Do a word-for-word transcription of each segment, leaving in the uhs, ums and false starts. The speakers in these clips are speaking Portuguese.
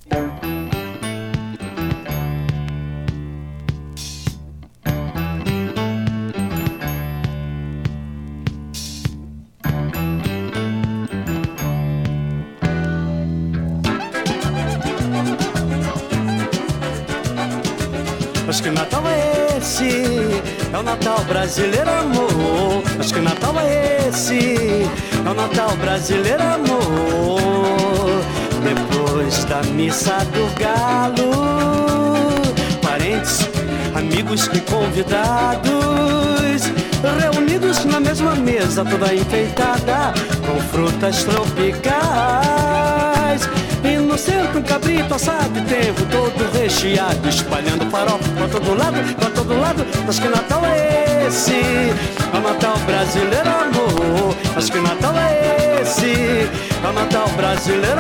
Mas que Natal é esse? É o Natal brasileiro, amor. Mas que Natal é esse? É o Natal brasileiro, amor. Depois da missa do galo, parentes, amigos e convidados reunidos na mesma mesa, toda enfeitada com frutas tropicais. E no centro um cabrito assado, tempo todo recheado, espalhando farofa pra todo lado, pra todo lado. Mas que Natal é esse? É o Natal brasileiro, amor. Mas que Natal é esse? É o Natal brasileiro,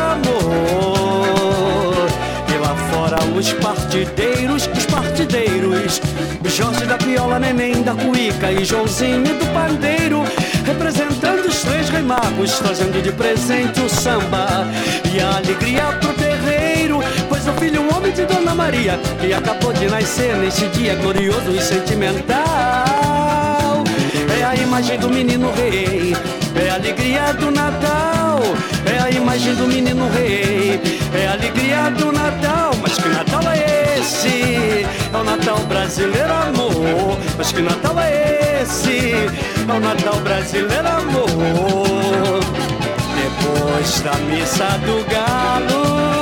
amor. E lá fora os partideiros, os partideiros, Jorge da viola, Neném da cuíca e Joãozinho do pandeiro, representando os três reis magos, trazendo de presente o samba e a alegria pro terreiro. Pois o filho, um homem de Dona Maria, que acabou de nascer neste dia glorioso e sentimental, é a imagem do menino rei, é a alegria do Natal, é a imagem do menino rei, é a alegria do Natal. Mas que Natal é esse? É o Natal brasileiro, amor. Mas que Natal é esse? É o Natal brasileiro, amor. Depois da missa do galo,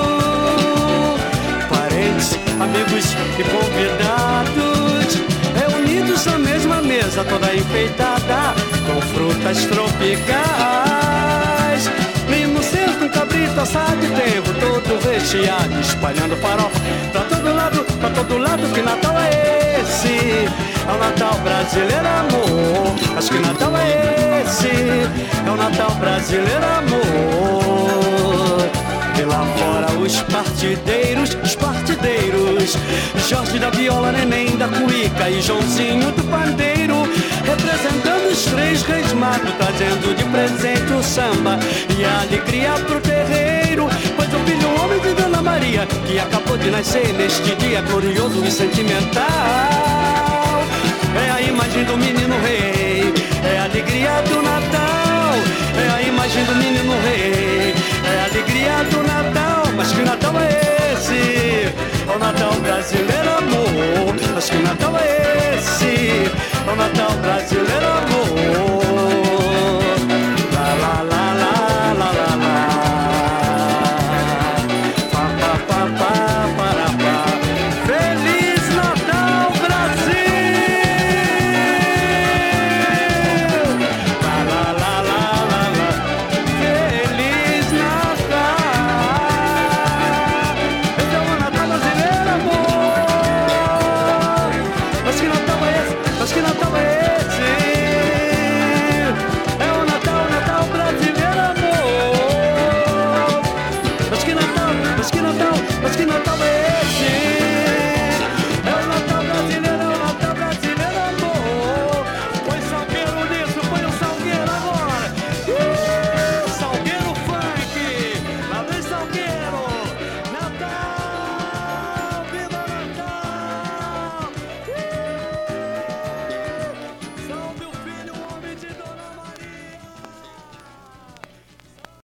parentes, amigos e convidados reunidos na mesma mesa, toda enfeitada com frutas tropicais. E no centro um cabrito assado de tempo todo recheado, espalhando farofa pra todo lado, pra todo lado. Que Natal é esse? É o Natal brasileiro, amor. Mas que Natal é esse? É o Natal brasileiro, amor. E lá fora os partideiros, os partideiros, Jorge da viola, Neném da cuíca e Joãozinho do pandeiro, representando os três reis magos, trazendo de presente o samba e a alegria pro terreiro. Pois o filho, um homem de Dona Maria, que acabou de nascer neste dia glorioso e sentimental, é a imagem do menino rei, é a alegria do Natal, é a imagem do menino rei, é a alegria do Natal. Mas que Natal é esse? É o Natal brasileiro, amor. Mas que Natal é esse? É o Natal brasileiro, amor. La la la la la la la. Pa pa pa pa.